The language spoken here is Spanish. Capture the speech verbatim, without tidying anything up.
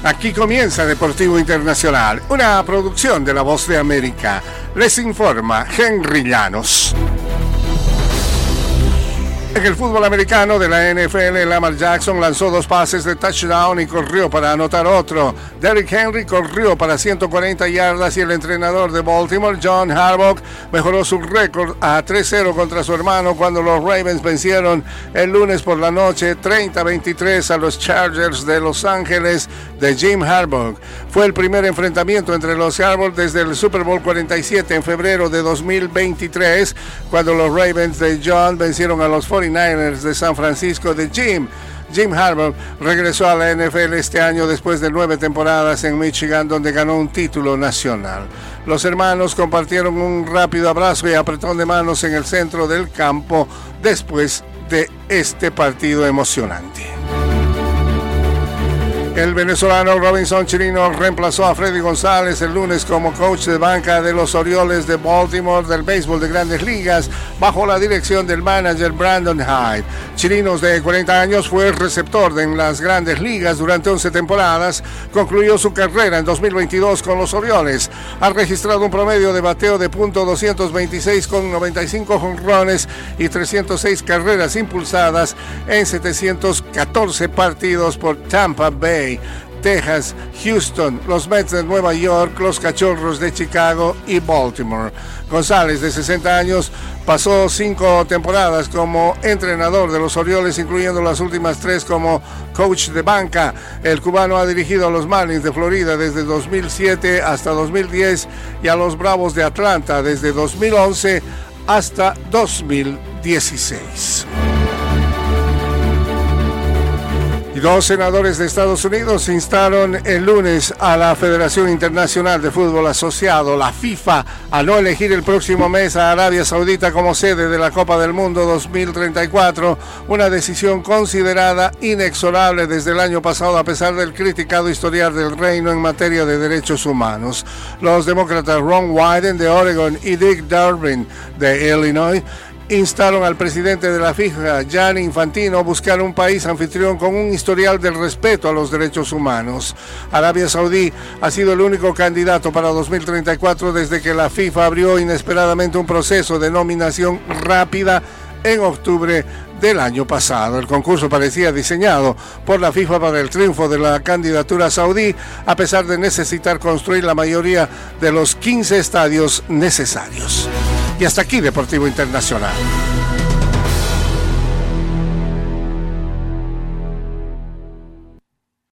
Aquí comienza Deportivo Internacional, una producción de La Voz de América. Les informa Henry Llanos. En el fútbol americano de la N F L, Lamar Jackson lanzó dos pases de touchdown y corrió para anotar otro. Derrick Henry corrió para ciento cuarenta yardas y el entrenador de Baltimore, John Harbaugh, mejoró su récord a tres cero contra su hermano cuando los Ravens vencieron el lunes por la noche treinta a veintitrés a los Chargers de Los Ángeles de Jim Harbaugh. Fue el primer enfrentamiento entre los Harbaugh desde el Super Bowl cuarenta y siete en febrero de dos mil veintitrés, cuando los Ravens de John vencieron a los cuarenta y nueve ers de San Francisco de Jim. Jim Harbaugh regresó a la N F L este año después de nueve temporadas en Michigan, donde ganó un título nacional. Los hermanos compartieron un rápido abrazo y apretón de manos en el centro del campo después de este partido emocionante. El venezolano Robinson Chirino reemplazó a Freddy González el lunes como coach de banca de los Orioles de Baltimore del béisbol de Grandes Ligas bajo la dirección del manager Brandon Hyde. Chirinos, de cuarenta años, fue receptor en las Grandes Ligas durante once temporadas. Concluyó su carrera en dos mil veintidós con los Orioles. Ha registrado un promedio de bateo de punto doscientos veintiséis con noventa y cinco jonrones y trescientas seis carreras impulsadas en setecientos catorce partidos por Tampa Bay, Texas, Houston, los Mets de Nueva York, los Cachorros de Chicago y Baltimore. González, de sesenta años, pasó cinco temporadas como entrenador de los Orioles, incluyendo las últimas tres como coach de banca. El cubano ha dirigido a los Marlins de Florida desde dos mil siete hasta dos mil diez y a los Bravos de Atlanta desde dos mil once hasta dos mil dieciséis. Y dos senadores de Estados Unidos instaron el lunes a la Federación Internacional de Fútbol Asociado, la FIFA, a no elegir el próximo mes a Arabia Saudita como sede de la Copa del Mundo dos mil treinta y cuatro, una decisión considerada inexorable desde el año pasado a pesar del criticado historial del reino en materia de derechos humanos. Los demócratas Ron Wyden de Oregon y Dick Durbin de Illinois instaron al presidente de la FIFA, Gianni Infantino, a buscar un país anfitrión con un historial del respeto a los derechos humanos. Arabia Saudí ha sido el único candidato para dos mil treinta y cuatro desde que la FIFA abrió inesperadamente un proceso de nominación rápida en octubre del año pasado. El concurso parecía diseñado por la FIFA para el triunfo de la candidatura saudí, a pesar de necesitar construir la mayoría de los quince estadios necesarios. Y hasta aquí Deportivo Internacional.